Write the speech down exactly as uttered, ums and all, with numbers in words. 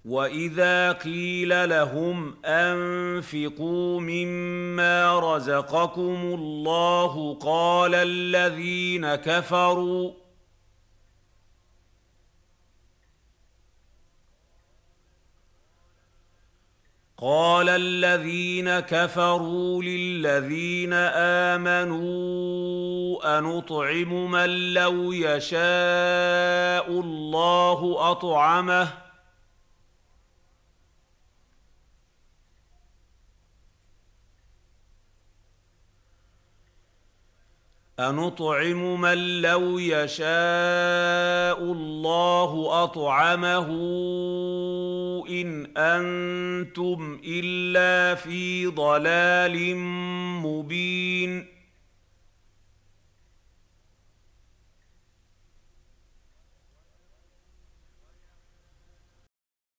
وإذا قيل لهم أنفقوا مما رزقكم الله قال الذين كفروا قال الذين كفروا للذين آمنوا أنطعم من لو يشاء الله أطعمه أنطعم من لو يشاء الله أطعمه إن أنتم إلا في ضلال مبين